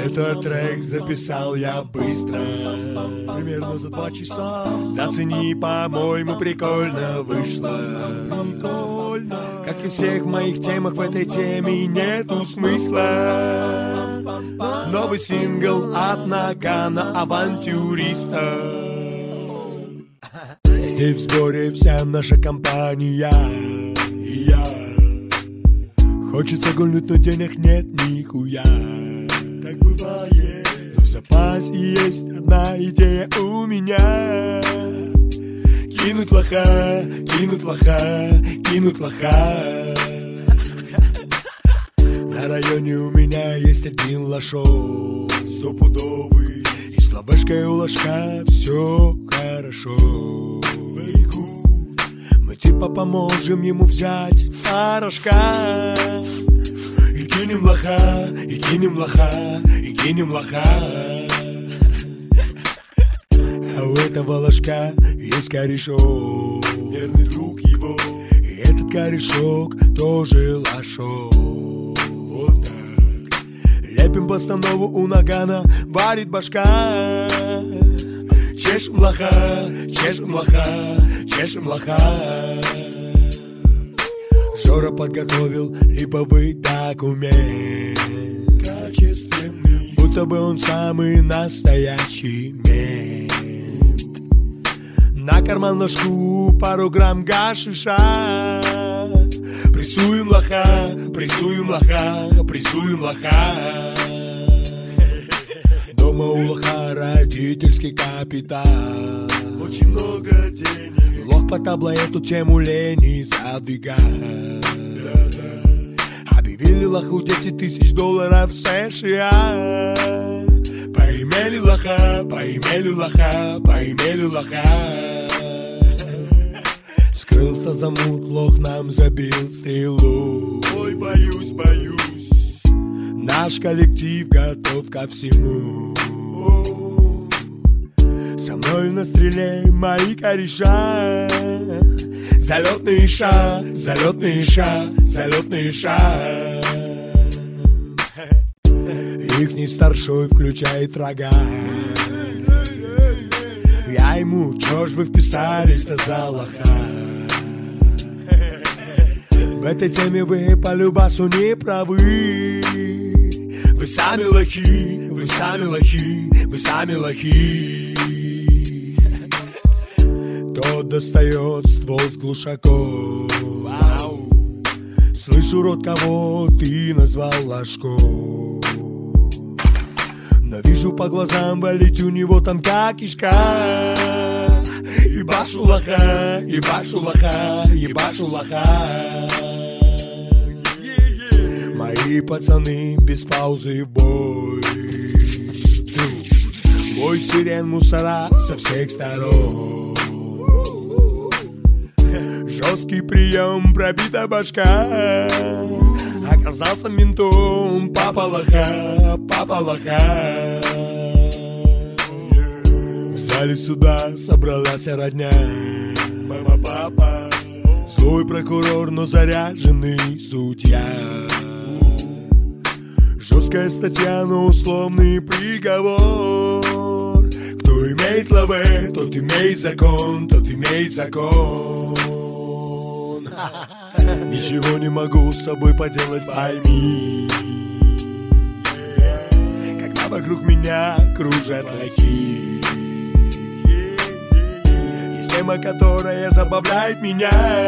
Этот трек записал я быстро, примерно за 2 часа. Зацени, по-моему, прикольно вышло. Прикольно. Как и всех моих темах, в этой теме нету смысла. Новый сингл от Нагана, авантюриста. Здесь в сборе вся наша компания. И я. Хочется гульнуть, но денег нет нихуя. Так бывает. Но в запасе есть одна идея у меня. Кинуть лоха, кинуть лоха, кинуть лоха. На районе у меня есть один лошок, стопудовый. И с лавашкой у ложка все хорошо. Very good. Мы типа поможем ему взять порошка. И кинем лоха, и кинем лоха, и кинем лоха. А у этого ложка есть корешок, верный друг его. И этот корешок тоже лошок. Вот так. Лепим постанову у Нагана, варит башка. Чешем лоха, чешем лоха, чешем лоха. Жора подготовил липовый документ, качественный, будто бы он самый настоящий мент. На карман ложку пару грамм гашиша. Прессуем лоха, прессуем лоха, прессуем лоха. Дома у лоха родительский капитал, очень много денег. Лох по табло эту тему лени задвигает. Объявили лоху $10 000 в США. Поимели лоха, поимели лоха, поимели лоха. Скрылся замут, лох нам забил стрелу. Ой, боюсь, боюсь. Наш коллектив готов ко всему. Со мной на стреле мои кореша. Залетные ша, залетные ша, залетные ша. Ихний старшой включает рога. Я ему, чё ж вы вписались-то за лоха? В этой теме вы по любасу не правы. Вы сами лохи, вы сами лохи, вы сами лохи. Тот достает ствол с глушаком. Слышу, рот, кого ты назвал ложком. Но вижу по глазам, болеть у него тонка кишка. Ебашу лоха, ебашу лоха, ебашу лоха. Мои пацаны без паузы в бой. Бой сирен, мусора со всех сторон. Жесткий прием, пробита башка. Оказался ментом, папа лоха, папа лоха. В зале суда собралась родня. Мама, папа, злой прокурор, но заряженный судья. Жесткая статья, но условный приговор. Кто имеет лаве, тот имеет закон, тот имеет закон. Ничего не могу с собой поделать, пойми. Когда вокруг меня кружат лохи. Есть тема, которая забавляет меня.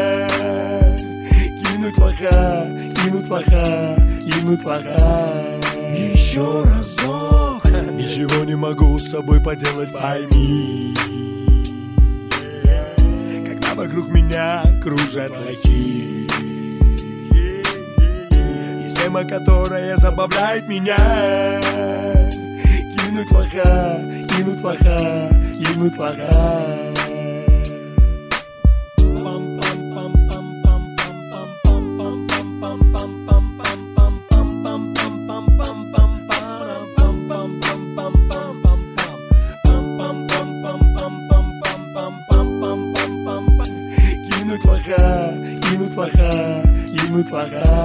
Кинуть лоха, кинуть лоха, кинуть лоха. Еще разок. Ничего не могу с собой поделать, пойми. Когда вокруг меня кружат лохи. Есть тема, которая забавляет меня. Кинуть лоха, кинуть лоха, кинуть лоха. Кинуть лоха, кинуть лоха, кинуть лоха.